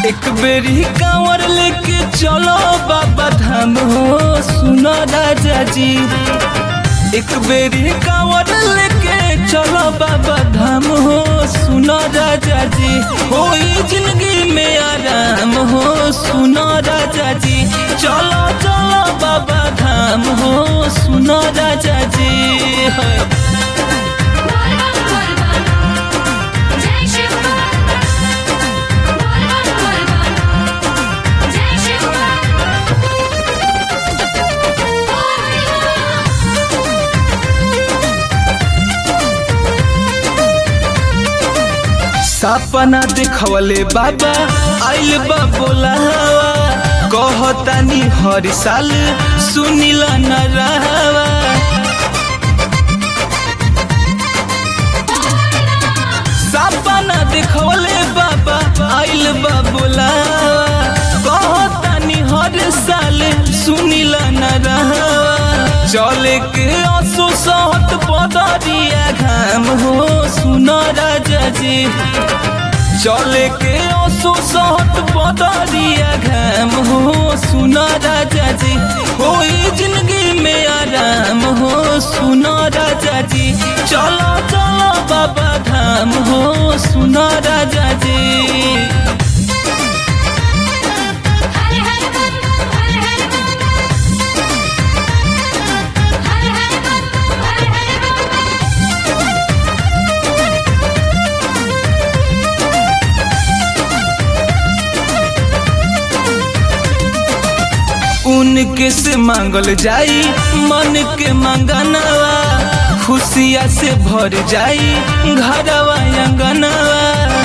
एक बेरी कांवर लेके चलो बाबा धाम हो सुनो राजा जी। एक बेरी कांवर लेके चलो बाबा धाम हो सुनो राजा जी। होई जिंदगी में आराम हो सुनो राजा जी। चलो चलो बाबा धाम हो सुनो राजा जी। सपना देखवले बाबा आइल बा बोलावा, कहतानी हर साल सुनिला न रहवा। सपना देखवले बाबा आइल बा बोलावा, कहतानी हर साल सुनिला न रहवा। चले के आंसू सहत पदरिया घाम हो सुनो राजा जी। चले के आंसू सहत पदरिया घाम हो सुनो राजा जी। होई जिंदगी में आराम हो सुनो राजा जी। चलो चलो बाबा धाम हो सुनो राजा जी। उनके से मांगल जाई मन के मंगनवा, खुशिया से भर जाई घरवा अंगनवा।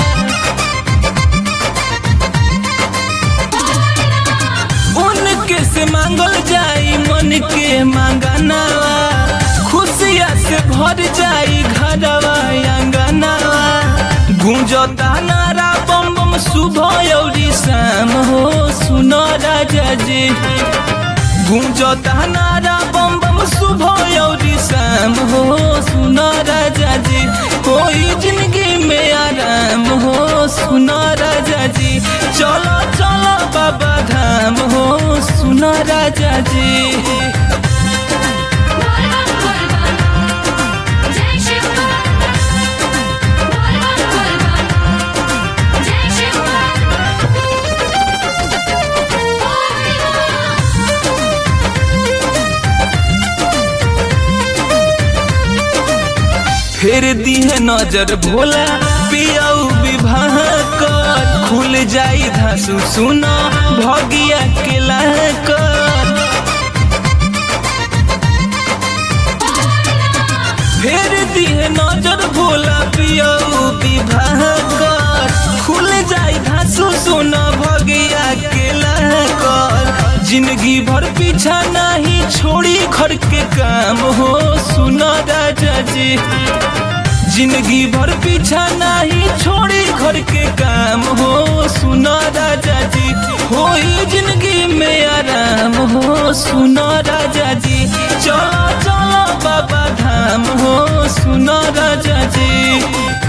उनके से मांगल जाई मन के मंगनवा, खुशिया से भर जाई घरवा अंगनवा। गूंजता नारा बम बम सुबह और शाम हो सुनो राजा जी। गूंजता नारा बम बम सुबह और शाम हो सुनो राजा जी। कोई जिंदगी में आराम हो सुनो राजा जी। चलो चलो बाबा धाम हो सुनो राजा जी। फेर दी है नजर भोला पियाऊ विवाह कर, खुल जाई धासु सुनो भगिया के कर। फेर दी है नजर भोला पियाऊ विवाह कर, खुल जाई धासु सुनो भगिया के कर। जिंदगी भर पीछा नहीं छोड़ी घर के काम हो सुनो राजा जी। जिंदगी भर पीछा नहीं छोड़ी घर के काम हो सुनो राजा जी। होई जिंदगी में आराम हो सुनो राजा जी। चलो चलो बाबा धाम हो सुनो राजा जी।